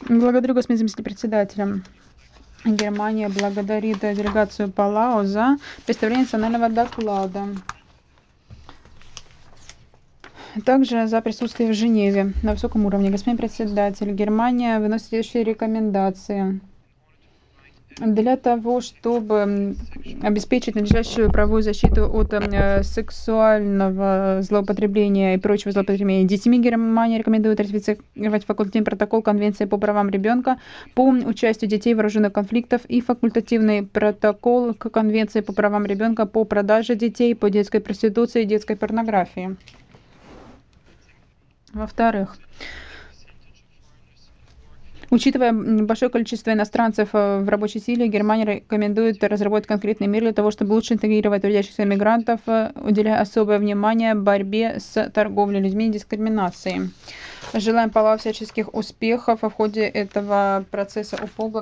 Благодарю, господин заместитель председателя. Германия благодарит делегацию Палау за представление национального доклада. Также за присутствие в Женеве на высоком уровне. Господин председатель, Германия выносит следующие рекомендации. Для того, чтобы обеспечить надлежащую правовую защиту от сексуального злоупотребления и прочего злоупотребления детьми, Германия рекомендует ратифицировать факультативный протокол Конвенции по правам ребенка по участию детей в вооруженных конфликтах и факультативный протокол к Конвенции по правам ребенка по продаже детей, по детской проституции и детской порнографии. Во-вторых, учитывая большое количество иностранцев в рабочей силе, Германия рекомендует разработать конкретные меры для того, чтобы лучше интегрировать трудящихся мигрантов, уделяя особое внимание борьбе с торговлей людьми и дискриминацией. Желаем Палау всяческих успехов в ходе этого процесса УПО.